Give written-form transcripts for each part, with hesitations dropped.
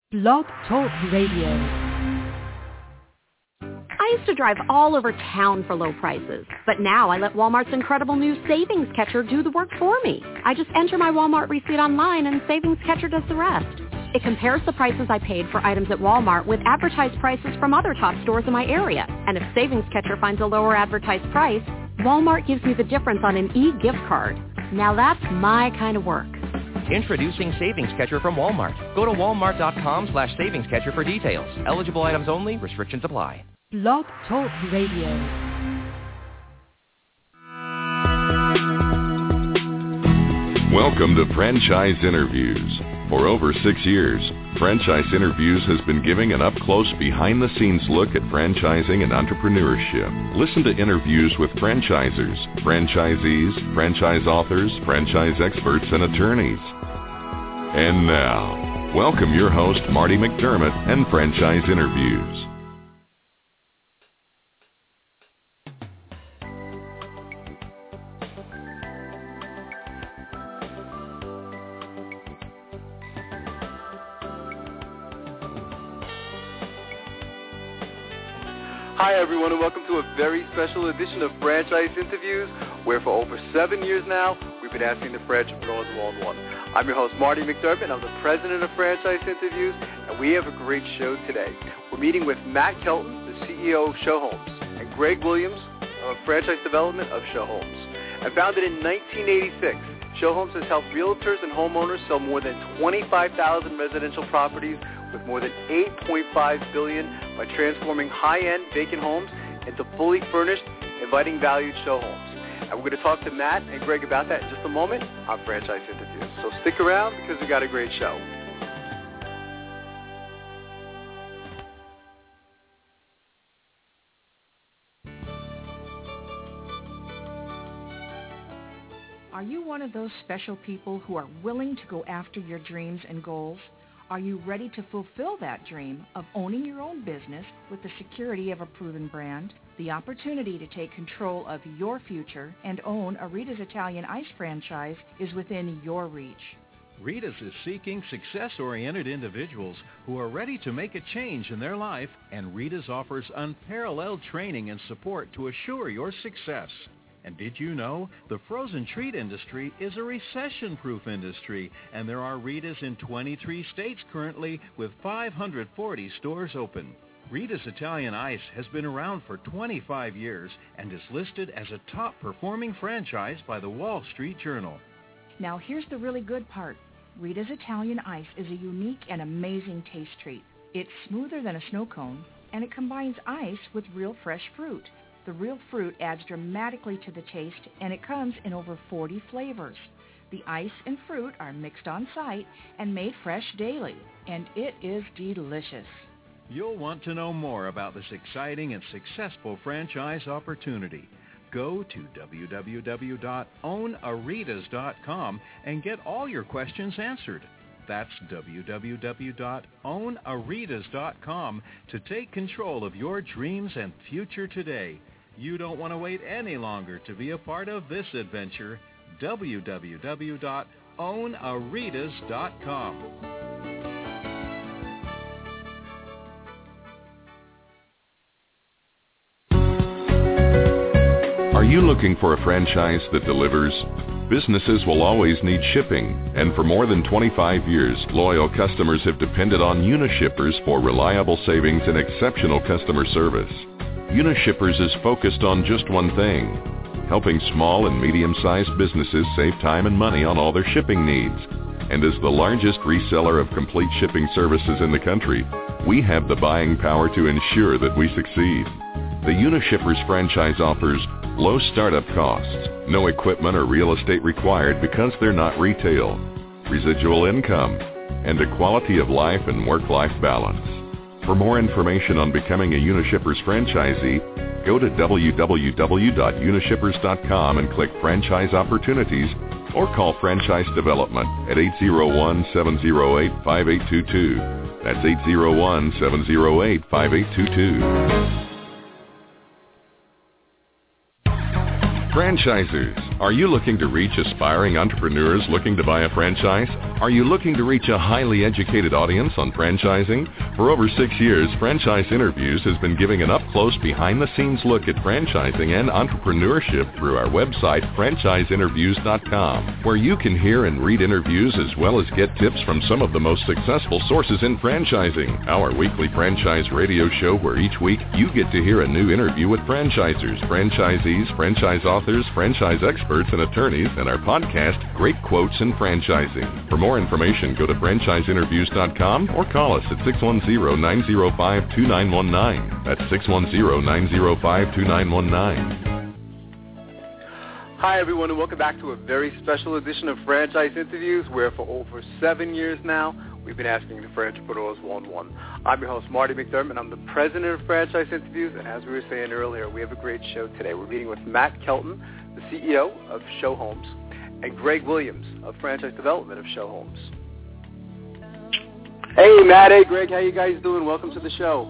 Blog Talk Radio. I used to drive all over town for low prices, but now I let Walmart's incredible new Savings Catcher do the work for me. I just enter my Walmart receipt online and Savings Catcher does the rest. It compares the prices I paid for items at Walmart with advertised prices from other top stores in my area. And if Savings Catcher finds a lower advertised price, Walmart gives me the difference on an e-gift card. Now that's my kind of work. Introducing Savings Catcher from Walmart. Go to walmart.com/savingscatcher for details. Eligible items only. Restrictions apply. Blog Talk Radio. Welcome to Franchise Interviews. For over 6 years, Franchise Interviews has been giving an up-close, behind-the-scenes look at franchising and entrepreneurship. Listen to interviews with franchisers, franchisees, franchise authors, franchise experts, and attorneys. And now, welcome your host, Marty McDermott, and Franchise Interviews. Hi everyone, and welcome to a very special edition of Franchise Interviews, where for over 7 years now, we've been asking the entrepreneurs one-on-one. I'm your host, Marty McDermott. I'm the president of Franchise Interviews, and we have a great show today. We're meeting with Matt Kelton, the CEO of Show Homes, and Greg Williams of Franchise Development of Show Homes. And founded in 1986, Show Homes has helped realtors and homeowners sell more than 25,000 residential properties with more than $8.5 billion by transforming high-end vacant homes into fully furnished, inviting valued show homes. And we're going to talk to Matt and Greg about that in just a moment on Franchise Interviews. So stick around because we got a great show. Are you one of those special people who are willing to go after your dreams and goals? Are you ready to fulfill that dream of owning your own business with the security of a proven brand? The opportunity to take control of your future and own a Rita's Italian Ice franchise is within your reach. Rita's is seeking success-oriented individuals who are ready to make a change in their life, and Rita's offers unparalleled training and support to assure your success. And did you know the frozen treat industry is a recession-proof industry, and there are Rita's in 23 states currently with 540 stores open. Rita's Italian Ice has been around for 25 years and is listed as a top-performing franchise by the Wall Street Journal. Now here's the really good part. Rita's Italian Ice is a unique and amazing taste treat. It's smoother than a snow cone, and it combines ice with real fresh fruit. The real fruit adds dramatically to the taste, and it comes in over 40 flavors. The ice and fruit are mixed on site and made fresh daily, and it is delicious. You'll want to know more about this exciting and successful franchise opportunity. Go to www.ownaritas.com and get all your questions answered. That's www.ownaritas.com to take control of your dreams and future today. You don't want to wait any longer to be a part of this adventure. www.ownaritas.com. Are you looking for a franchise that delivers? Businesses will always need shipping, and for more than 25 years, loyal customers have depended on Unishippers for reliable savings and exceptional customer service. Unishippers is focused on just one thing, helping small and medium-sized businesses save time and money on all their shipping needs. And as the largest reseller of complete shipping services in the country, we have the buying power to ensure that we succeed. The Unishippers franchise offers low startup costs, no equipment or real estate required because they're not retail, residual income, and a quality of life and work-life balance. For more information on becoming a Unishippers franchisee, go to www.unishippers.com and click Franchise Opportunities or call Franchise Development at 801-708-5822. That's 801-708-5822. Franchisers, are you looking to reach aspiring entrepreneurs looking to buy a franchise? Are you looking to reach a highly educated audience on franchising? For over 6 years, Franchise Interviews has been giving an up-close, behind-the-scenes look at franchising and entrepreneurship through our website, franchiseinterviews.com, where you can hear and read interviews as well as get tips from some of the most successful sources in franchising. Our weekly franchise radio show where each week you get to hear a new interview with franchisers, franchisees, franchise authors, franchise experts, and attorneys, and our podcast, Great Quotes in Franchising. For more information, go to franchiseinterviews.com or call us at 610-905-2919. That's 610-905-2919. Hi, everyone, and welcome back to a very special edition of Franchise Interviews, where for over 7 years now, we've been asking the entrepreneurs one-on-one. I'm your host, Marty McDermott. I'm the president of Franchise Interviews, and as we were saying earlier, we have a great show today. We're meeting with Matt Kelton, the CEO of Show Homes, and Greg Williams of Franchise Development of Show Homes. Hey, Matt. Hey, Greg. How you guys doing? Welcome to the show.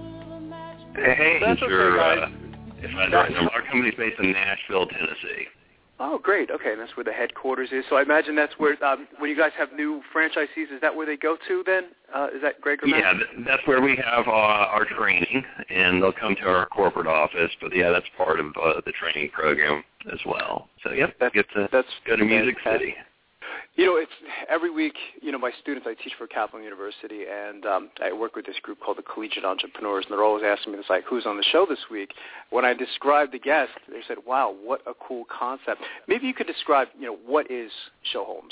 Hey, That's sure. Okay, guys. If I don't know, our company's based in Nashville, Tennessee. Oh, great. Okay, and that's where the headquarters is. So I imagine that's where, when you guys have new franchisees, is that where they go to then? Is that Greg or Matt? Yeah, that's where we have our training, and they'll come to our corporate office. But, yeah, that's part of the training program as well. So, yep, that's go to Music City. You know, it's every week, you know, my students, I teach for Kaplan University, and I work with this group called the Collegiate Entrepreneurs, and they're always asking me, it's like, who's on the show this week? When I described the guest, they said, wow, what a cool concept. Maybe you could describe, you know, what is Show Homes?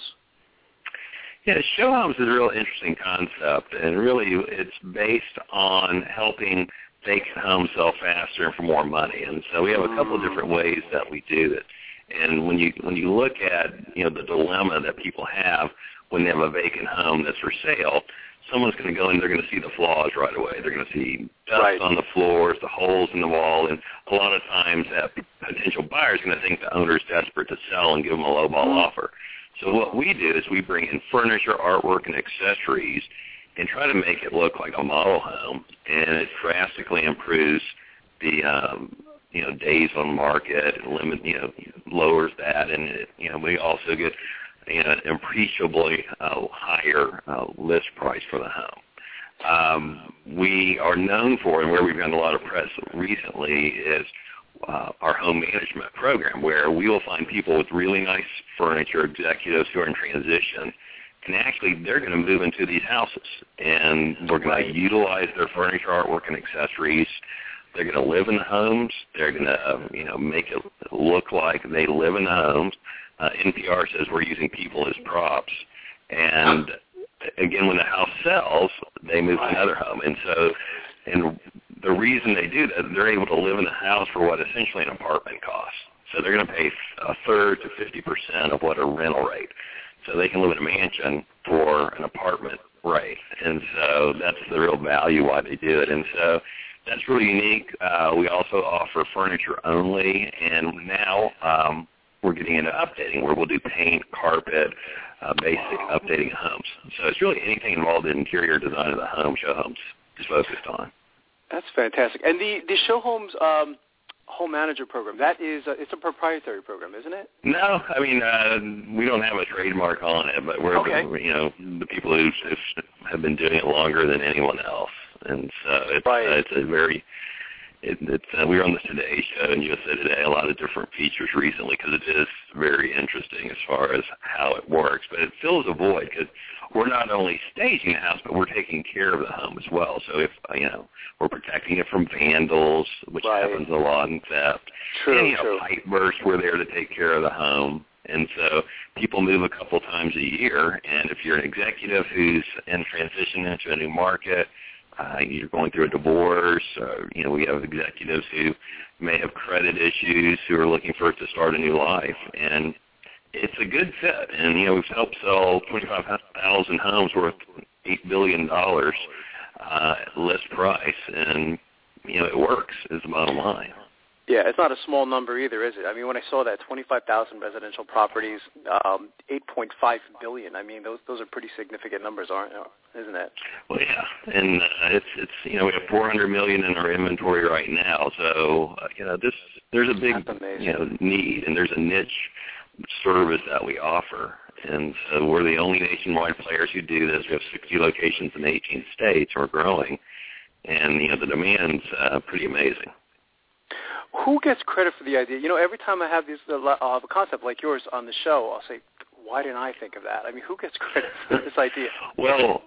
Yeah, Show Homes is a real interesting concept, and really it's based on helping vacant homes sell faster and for more money. And so we have a couple of different ways that we do it. And when you look at, you know, the dilemma that people have when they have a vacant home that's for sale, someone's going to go in, they're going to see the flaws right away. They're going to see dust on the floors, the holes in the wall, and a lot of times that potential buyer is going to think the owner's desperate to sell and give them a lowball offer. So what we do is we bring in furniture, artwork, and accessories and try to make it look like a model home, and it drastically improves the days on market, lowers that, and we also get an appreciably higher list price for the home. We are known for, and where we've gotten a lot of press recently, is our home management program, where we will find people with really nice furniture, executives who are in transition, and actually they're going to move into these houses, and we're going to utilize their furniture, artwork, and accessories. They're going to live in the homes. They're going to, make it look like they live in the homes. NPR says we're using people as props. And, again, when the house sells, they move to another home. And the reason they do that, they're able to live in the house for what essentially an apartment costs. So they're going to pay a third to 50% of what a rental rate. So they can live in a mansion for an apartment rate. And so that's the real value why they do it. And so that's really unique. We also offer furniture only, and now we're getting into updating, where we'll do paint, carpet, basic updating homes. So it's really anything involved in interior design of the home, Show Homes is focused on. That's fantastic. And the Show Homes Home Manager program, that is it's a proprietary program, isn't it? No, I mean, we don't have a trademark on it, but we're the people who have been doing it longer than anyone else. And so it's a very, we were on the Today Show and USA Today, a lot of different features recently, because it is very interesting as far as how it works. But it fills a void, because we're not only staging the house, but we're taking care of the home as well. So if, we're protecting it from vandals, which happens a lot in theft. True. Pipe burst, we're there to take care of the home. And so people move a couple times a year, and if you're an executive who's in transition into a new market, you're going through a divorce, we have executives who may have credit issues who are looking to start a new life. And it's a good fit. And, we've helped sell 25,000 homes worth $8 billion list price. And, it works is the bottom line. Yeah, it's not a small number either, is it? I mean, when I saw that 25,000 residential properties, 8.5 billion. I mean, those are pretty significant numbers, isn't it? Well, yeah, and it's we have 400 million in our inventory right now. So there's a big need, and there's a niche service that we offer, and so we're the only nationwide players who do this. We have 60 locations in 18 states. We're growing, and the demand's pretty amazing. Who gets credit for the idea? Every time I have a concept like yours on the show, I'll say, why didn't I think of that? I mean, who gets credit for this idea? Well,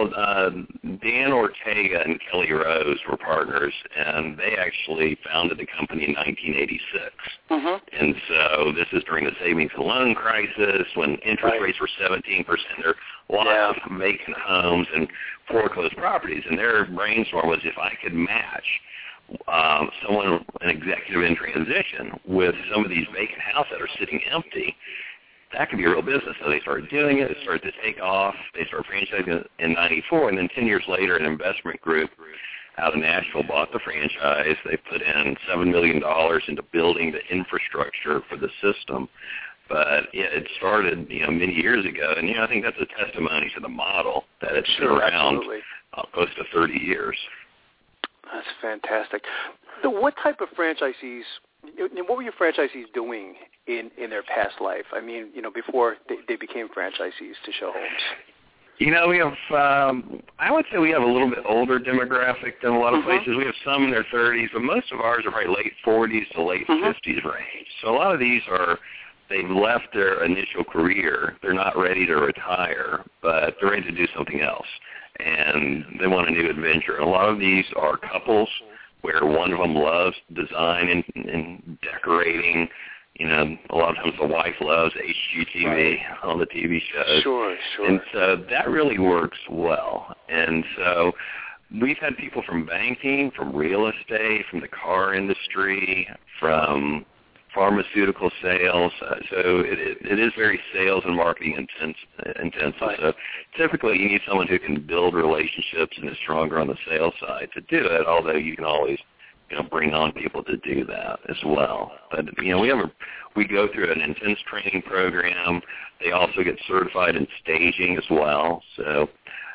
Dan Ortega and Kelly Rose were partners, and they actually founded the company in 1986. Mm-hmm. And so this is during the savings and loan crisis when interest rates were 17%. There were lots of vacant homes and foreclosed properties, and their brainstorm was if I could match someone, an executive in transition, with some of these vacant houses that are sitting empty, that could be a real business. So they started doing it. It started to take off. They started franchising in 94, and then 10 years later, an investment group out of Nashville bought the franchise. They put in $7 million into building the infrastructure for the system. But it started, many years ago, and I think that's a testimony to the model that it's been around close to 30 years. That's fantastic. So what type of franchisees, what were your franchisees doing in their past life? I mean, before they became franchisees to show homes? We have, I would say we have a little bit older demographic than a lot of places. We have some in their 30s, but most of ours are probably late 40s to late 50s range. So a lot of these they've left their initial career. They're not ready to retire, but they're ready to do something else. And they want a new adventure. A lot of these are couples where one of them loves design and decorating. A lot of times the wife loves HGTV, all the TV shows. Sure. And so that really works well. And so we've had people from banking, from real estate, from the car industry, from pharmaceutical sales. So it is very sales and marketing intensive. So typically you need someone who can build relationships and is stronger on the sales side to do it, although you can always bring on people to do that as well. But we go through an intense training program. They also get certified in staging as well. So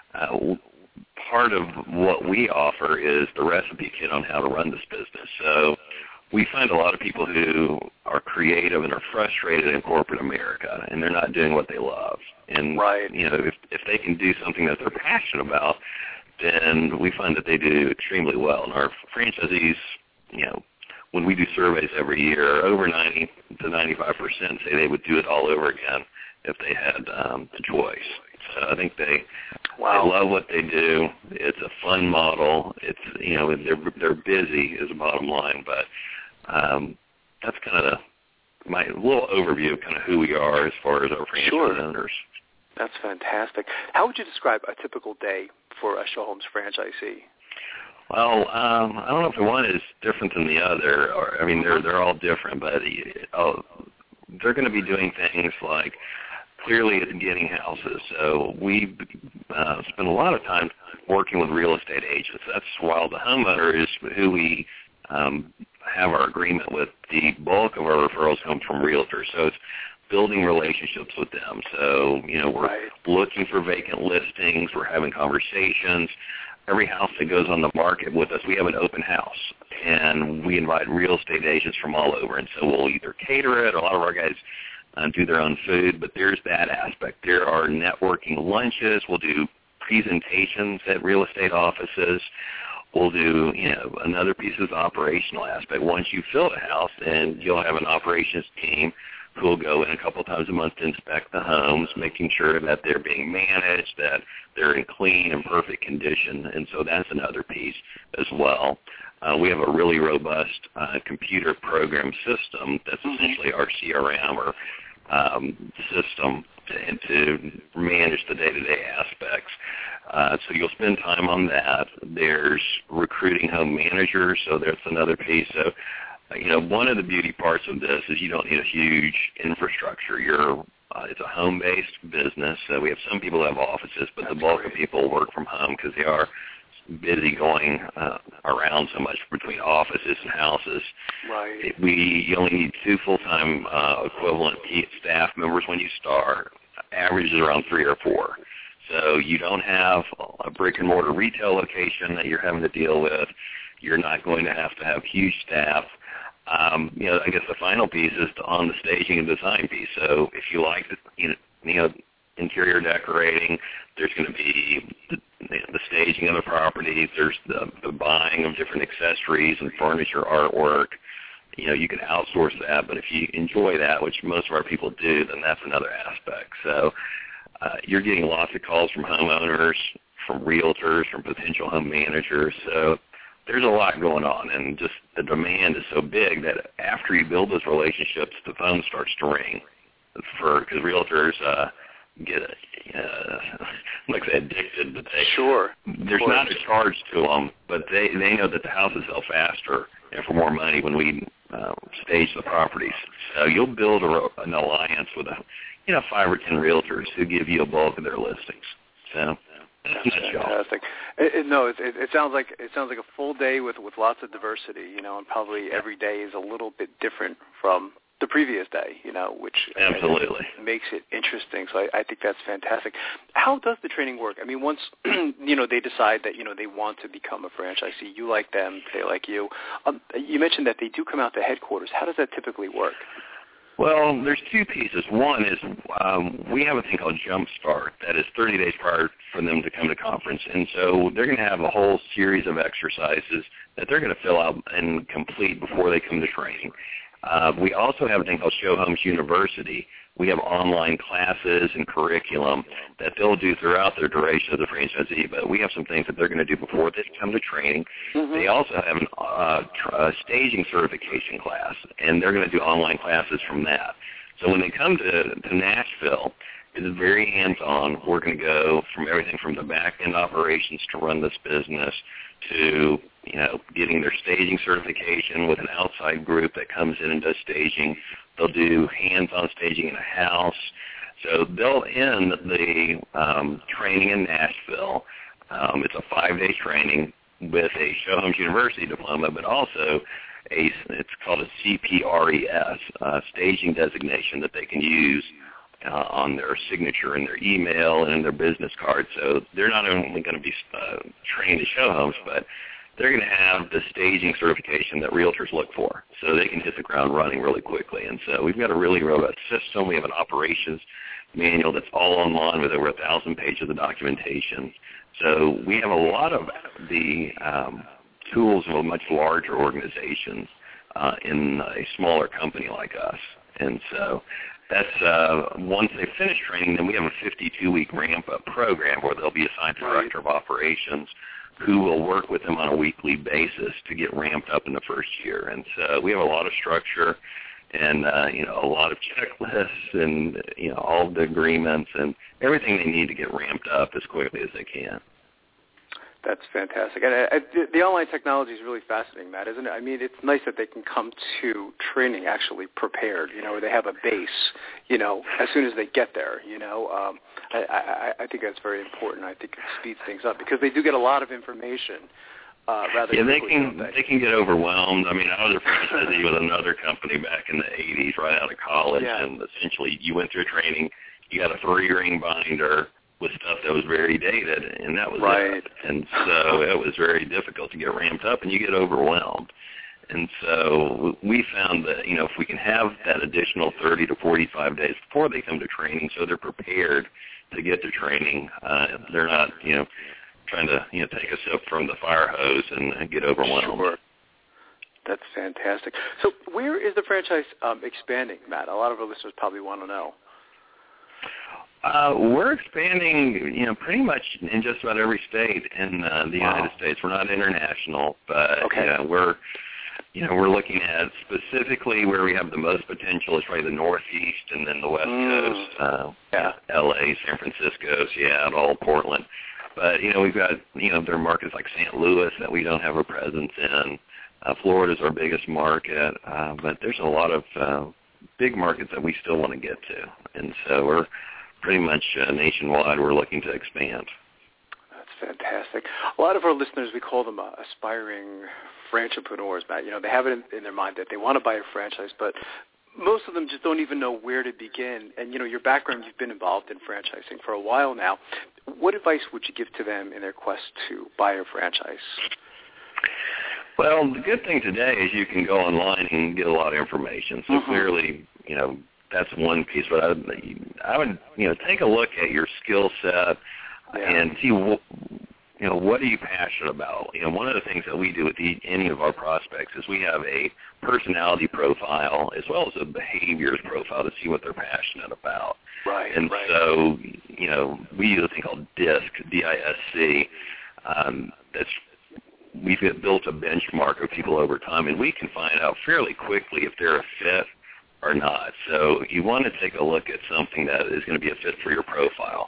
part of what we offer is the recipe kit on how to run this business. So we find a lot of people who are creative and are frustrated in corporate America, and they're not doing what they love. And if they can do something that they're passionate about, then we find that they do extremely well. And our franchisees, when we do surveys every year, over 90 to 95% say they would do it all over again if they had the choice. So I think they love what they do. It's a fun model. It's they're busy is the bottom line, but that's kind of my little overview of kind of who we are as far as our franchise owners. That's fantastic. How would you describe a typical day for a Show Homes franchisee? Well, I don't know if the one is different than the other. They're all different, but they're going to be doing things like clearly it's getting houses. So we spend a lot of time working with real estate agents. That's while the homeowner is who we have our agreement with. The bulk of our referrals come from realtors. So it's building relationships with them. So, we're looking for vacant listings. We're having conversations. Every house that goes on the market with us, we have an open house, and we invite real estate agents from all over. And so we'll either cater it, or a lot of our guys do their own food, but there's that aspect. There are networking lunches. We'll do presentations at real estate offices. We'll do, another piece is the operational aspect. Once you fill a house, then you'll have an operations team who will go in a couple times a month to inspect the homes, making sure that they're being managed, that they're in clean and perfect condition, and so that's another piece as well. We have a really robust computer program system that's essentially our CRM or system to manage the day-to-day aspects. So you'll spend time on that. There's recruiting home managers, so that's another piece. So, one of the beauty parts of this is you don't need a huge infrastructure. It's a home-based business. So we have some people who have offices, but the bulk of people work from home because they are busy going around so much between offices and houses. Right. You only need 2 full-time equivalent staff members when you start. Average is around 3 or 4. So you don't have a brick-and-mortar retail location that you're having to deal with. You're not going to have huge staff. I guess the final piece is on the staging and design piece. So if you like interior decorating, there's going to be the staging of the properties. There's the buying of different accessories and furniture, artwork. You can outsource that, but if you enjoy that, which most of our people do, then that's another aspect. So you're getting lots of calls from homeowners, from realtors, from potential home managers. So there's a lot going on, and just the demand is so big that after you build those relationships, the phone starts to ring because realtors get like I said, addicted. But there's not a charge to them, but they know that the houses sell faster and for more money when we stage the properties. So you'll build an alliance with 5 or 10 realtors who give you a bulk of their listings. So that's fantastic. It sounds like a full day with lots of diversity, and probably every day is a little bit different from the previous day, which absolutely makes it interesting. So I think that's fantastic. How does the training work? I mean, once they decide that they want to become a franchisee, you like them, they like you. You mentioned that they do come out to headquarters. How does that typically work? Well, there's 2 pieces. One is we have a thing called Jump Start that is 30 days prior for them to come to conference. And so they're going to have a whole series of exercises that they're going to fill out and complete before they come to training. We also have a thing called Show Homes University. We have online classes and curriculum that they'll do throughout their duration of the franchisee, but we have some things that they're going to do before they come to training. Mm-hmm. They also have a staging certification class, and they're going to do online classes from that. So when they come to Nashville, it's very hands-on. We're going to go from everything from the back-end operations to run this business to getting their staging certification with an outside group that comes in and does staging. They'll do hands-on staging in a house. So they'll end the training in Nashville. It's a 5-day training with a Show Homes University diploma, but also it's called a CPRES, staging designation that they can use on their signature in their email and in their business card. So they're not only going to be trained to show homes, but they're going to have the staging certification that realtors look for, so they can hit the ground running really quickly. And so we've got a really robust system. We have an operations manual that's all online with over 1,000 pages of documentation. So we have a lot of the tools of a much larger organization in a smaller company like us. And so that's once they finish training, then we have a 52-week ramp-up program where they'll be assigned a director of operations who will work with them on a weekly basis to get ramped up in the first year. And so we have a lot of structure and, a lot of checklists and, all of the agreements and everything they need to get ramped up as quickly as they can. That's fantastic. And the online technology is really fascinating, Matt, isn't it? I mean, it's nice that they can come to training actually prepared, where they have a base, as soon as they get there, I think that's very important. I think it speeds things up because they do get a lot of information rather than they can get overwhelmed. I mean, I was a franchisee with another company back in the 80s right out of college, and essentially you went through training, you got a 3-ring binder with stuff that was very dated, and that was it. And so it was very difficult to get ramped up, and you get overwhelmed. And so we found that, if we can have that additional 30 to 45 days before they come to training so they're prepared to get to training, they're not, trying to, take a sip from the fire hose and get overwhelmed. Sure. That's fantastic. So where is the franchise expanding, Matt? A lot of our listeners probably want to know. We're expanding, pretty much in just about every state in the United States. We're not international, but we're looking at specifically where we have the most potential is probably the Northeast and then the West Coast, L.A., San Francisco, Seattle, Portland. But, we've got, there are markets like St. Louis that we don't have a presence in. Florida's our biggest market, but there's a lot of big markets that we still want to get to. And so we're pretty much nationwide. We're looking to expand. That's fantastic. A lot of our listeners, we call them aspiring franchipreneurs, Matt. You know, they have it in their mind that they want to buy a franchise, but most of them just don't even know where to begin. And, you know, your background, you've been involved in franchising for a while now. What advice would you give to them in their quest to buy a franchise? Well, the good thing today is you can go online and get a lot of information. So clearly, you know, that's one piece. But I would, you know, take a look at your skill set and see what are you passionate about? You know, one of the things that we do with any of our prospects is we have a personality profile as well as a behaviors profile to see what they're passionate about. Right. And so, you know, we use a thing called DISC, D-I-S-C. We've built a benchmark of people over time, and we can find out fairly quickly if they're a fit or not. So you want to take a look at something that is going to be a fit for your profile.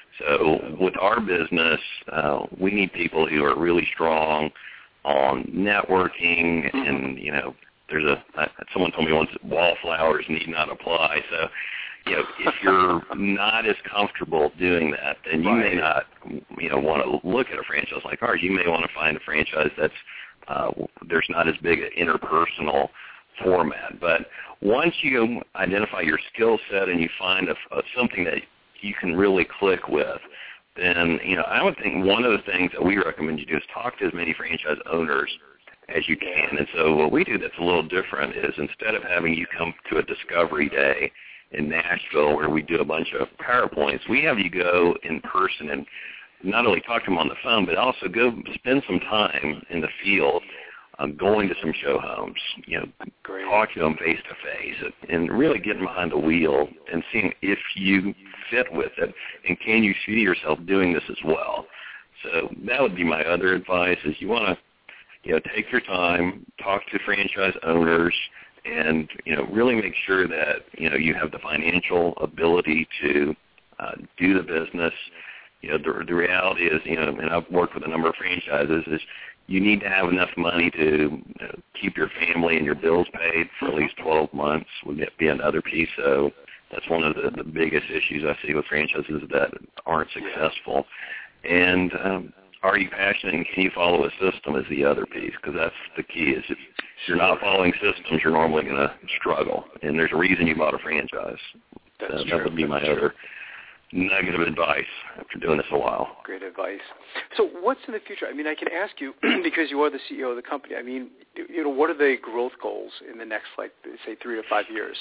So with our business, we need people who are really strong on networking, and, you know, someone told me once, wallflowers need not apply. So, you know, if you're not as comfortable doing that, then you may not, you know, want to look at a franchise like ours. You may want to find a franchise that's there's not as big an interpersonal format. But once you identify your skill set and you find something that you can really click with, then, you know, I would think one of the things that we recommend you do is talk to as many franchise owners as you can. And so what we do that's a little different is instead of having you come to a discovery day in Nashville where we do a bunch of PowerPoints, we have you go in person and not only talk to them on the phone, but also go spend some time in the field going to some show homes, you know, talk to them face-to-face and really getting behind the wheel and seeing if you fit with it and can you see yourself doing this as well. So that would be my other advice is you want to, you know, take your time, talk to franchise owners, and, you know, really make sure that, you know, you have the financial ability to do the business. You know, the reality is, you know, and I've worked with a number of franchises, is you need to have enough money to keep your family and your bills paid for at least 12 months would be another piece. So that's one of the biggest issues I see with franchises that aren't successful. And are you passionate and can you follow a system is the other piece, because that's the key. Is if you're not following systems, you're normally going to struggle. And there's a reason you bought a franchise. That would be my other negative advice after doing this a while. Great advice. So what's in the future? I mean, I can ask you, because you are the CEO of the company, I mean, you know, what are the growth goals in the next, like, say, 3 to 5 years?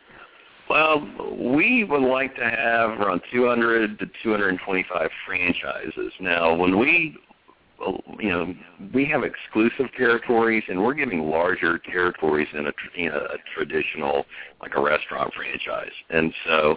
Well, we would like to have around 200 to 225 franchises. Now, when we have exclusive territories, and we're giving larger territories in a traditional, like a restaurant franchise. And so,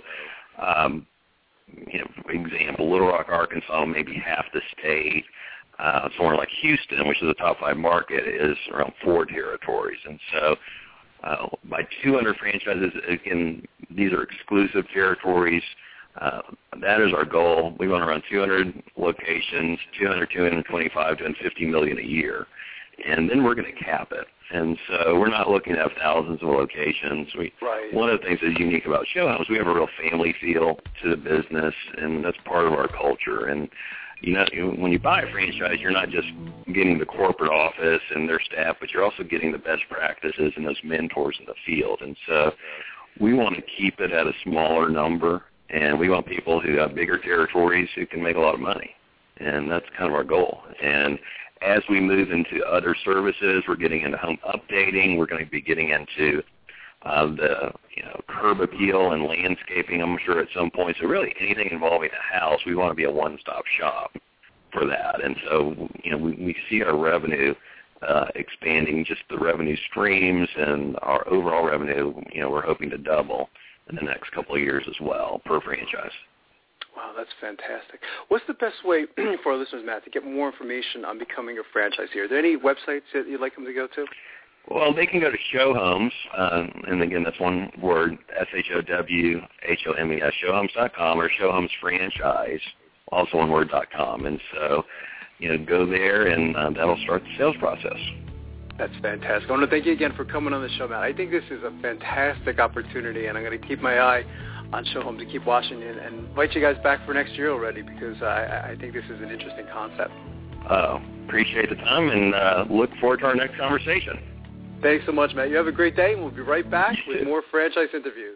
for example, Little Rock, Arkansas, maybe half the state. Somewhere like Houston, which is a top 5 market, is around 4 territories. And so by 200 franchises, again, these are exclusive territories. That is our goal. We want around 200 locations, 225, doing $50 million a year. And then we're going to cap it. And so we're not looking to have thousands of locations. One of the things that's unique about show homes, we have a real family feel to the business, and that's part of our culture. And, you know, when you buy a franchise, you're not just getting the corporate office and their staff, but you're also getting the best practices and those mentors in the field. And so we want to keep it at a smaller number, and we want people who have bigger territories who can make a lot of money. And that's kind of our goal. And as we move into other services, we're getting into home updating. We're going to be getting into the curb appeal and landscaping, I'm sure, at some point. So really anything involving the house, we want to be a one-stop shop for that. And so, we see our revenue expanding, just the revenue streams, and our overall revenue, we're hoping to double in the next couple of years as well per franchise. Wow, that's fantastic. What's the best way for our listeners, Matt, to get more information on becoming a franchisee? Are there any websites that you'd like them to go to? Well, they can go to Show Homes, and again, that's one word, SHOWHOMES, showhomes.com, or Show Homes Franchise, also one word.com. And so, go there, and that'll start the sales process. That's fantastic. I want to thank you again for coming on the show, Matt. I think this is a fantastic opportunity, and I'm going to keep my eye Show Homes and keep watching and invite you guys back for next year already, because I think this is an interesting concept. Appreciate the time and look forward to our next conversation. Thanks so much, Matt. You have a great day, and we'll be right back with more franchise interviews.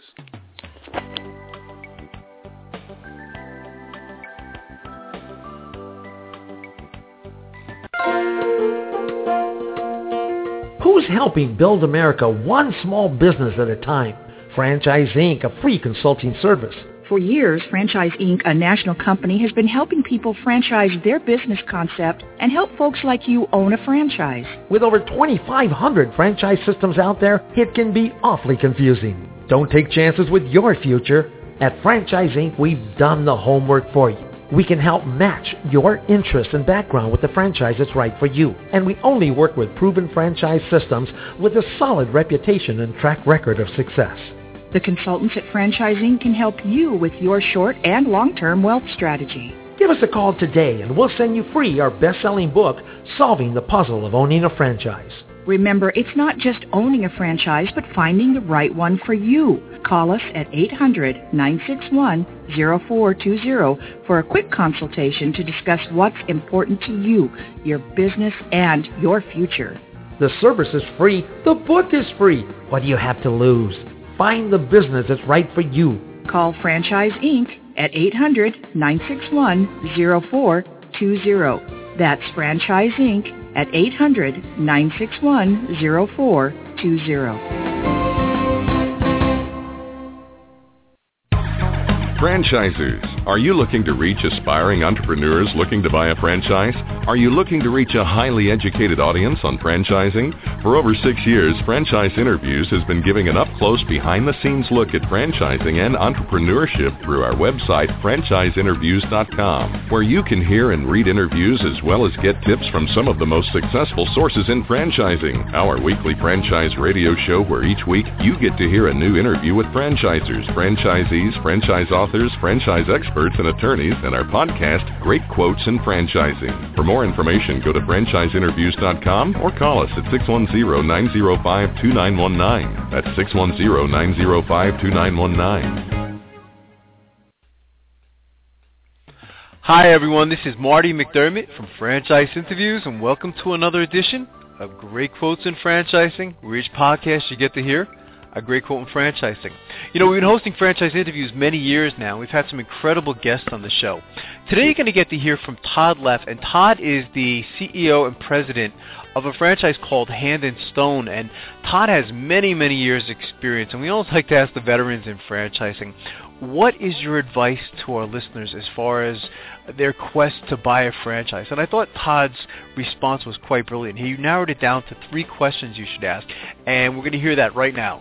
Who's helping build America one small business at a time? Franchise Inc., a free consulting service. For years, Franchise Inc., a national company, has been helping people franchise their business concept and help folks like you own a franchise. With over 2,500 franchise systems out there, it can be awfully confusing. Don't take chances with your future. At Franchise Inc., we've done the homework for you. We can help match your interests and background with the franchise that's right for you. And we only work with proven franchise systems with a solid reputation and track record of success. The consultants at Franchise Inc. can help you with your short and long-term wealth strategy. Give us a call today and we'll send you free our best-selling book, Solving the Puzzle of Owning a Franchise. Remember, it's not just owning a franchise, but finding the right one for you. Call us at 800-961-0420 for a quick consultation to discuss what's important to you, your business, and your future. The service is free. The book is free. What do you have to lose? Find the business that's right for you. Call Franchise Inc. at 800-961-0420. That's Franchise Inc. at 800-961-0420. Franchisers, are you looking to reach aspiring entrepreneurs looking to buy a franchise? Are you looking to reach a highly educated audience on franchising? For over 6 years, Franchise Interviews has been giving an up-close, behind-the-scenes look at franchising and entrepreneurship through our website, franchiseinterviews.com, where you can hear and read interviews as well as get tips from some of the most successful sources in franchising. Our weekly franchise radio show, where each week you get to hear a new interview with franchisers, franchisees, franchise authors, franchise experts, and attorneys, and our podcast, Great Quotes in Franchising. For more information, go to franchiseinterviews.com or call us at 610-905-2919. That's 610-905-2919. Hi everyone, this is Marty McDermott from Franchise Interviews, and welcome to another edition of Great Quotes in Franchising, where each podcast you get to hear a great quote in franchising. You know, we've been hosting Franchise Interviews many years now. We've had some incredible guests on the show. Today you're going to get to hear from Todd Leff, and Todd is the CEO and president of a franchise called Hand and Stone, and Todd has many, many years experience, and we always like to ask the veterans in franchising, what is your advice to our listeners as far as their quest to buy a franchise? And I thought Todd's response was quite brilliant. He narrowed it down to 3 questions you should ask, and we're going to hear that right now.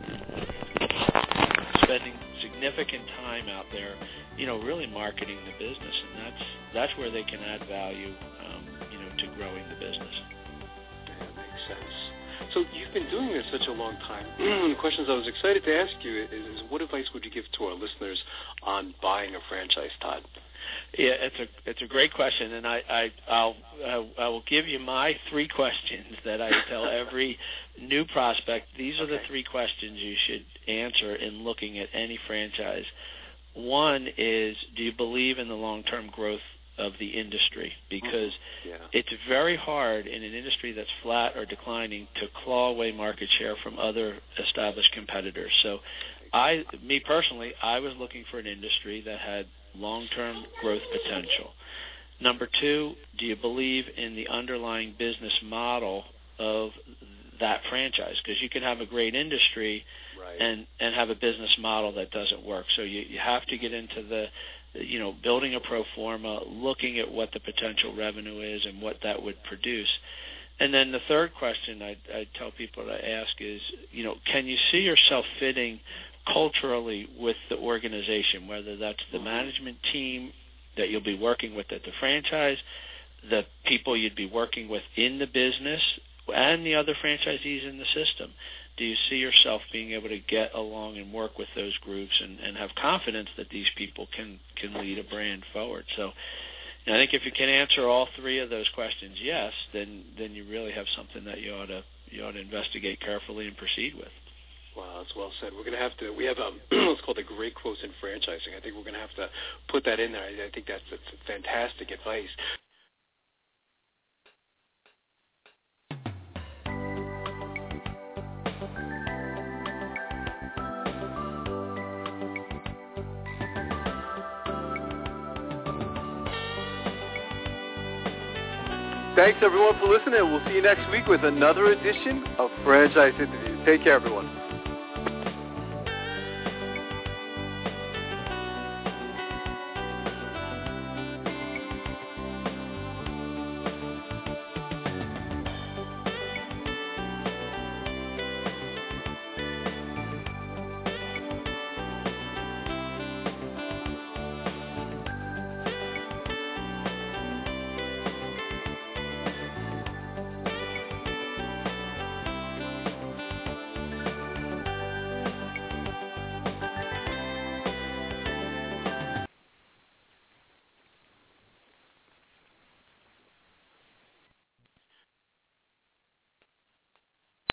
Spending significant time out there, you know, really marketing the business, and that's where they can add value, you know, to growing the business. That makes sense. So you've been doing this such a long time. One of the questions I was excited to ask you is what advice would you give to our listeners on buying a franchise, Todd? Yeah, it's a great question, and I will give you my 3 questions that I tell every new prospect. These are the 3 questions you should answer in looking at any franchise. One is, do you believe in the long-term growth of the industry? Because it's very hard in an industry that's flat or declining to claw away market share from other established competitors. So me personally, I was looking for an industry that had long-term growth potential. Number 2, do you believe in the underlying business model of that franchise? Because you can have a great industry and have a business model that doesn't work. So you have to get into the, you know, building a pro forma, looking at what the potential revenue is and what that would produce. And then the third question I tell people to ask is, you know, can you see yourself fitting culturally with the organization, whether that's the management team that you'll be working with at the franchise, the people you'd be working with in the business, and the other franchisees in the system. Do you see yourself being able to get along and work with those groups and have confidence that these people can lead a brand forward? So I think if you can answer all 3 of those questions yes, then you really have something that you ought to investigate carefully and proceed with. Wow, that's well said. We're going to have to, we have what's called the Great Quotes in Franchising. I think we're going to have to put that in there. I think that's fantastic advice. Thanks, everyone, for listening. We'll see you next week with another edition of Franchise Interviews. Take care, everyone.